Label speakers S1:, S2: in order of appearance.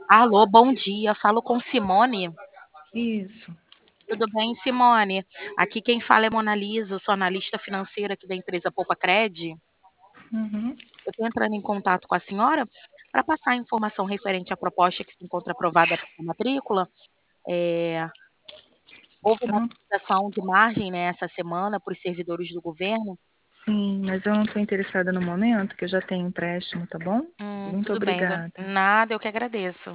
S1: Alô, bom dia. Falo com Simone.
S2: Isso.
S1: Tudo bem, Simone? Aqui quem fala é Mona Lisa, eu sou analista financeira aqui da empresa Poupa Cred.
S2: Uhum.
S1: Eu estou entrando em contato com a senhora para passar a informação referente à proposta que se encontra aprovada para matrícula. Eh, Houve
S2: Eu
S1: uma
S2: não,
S1: atualização de margem, né, essa semana para os servidores do governo.
S2: sim, mas eu não estou interessada no momento, que eu já tenho empréstimo, tá bom? Muito
S1: Tudo bem,
S2: obrigada.
S1: nada, eu que agradeço.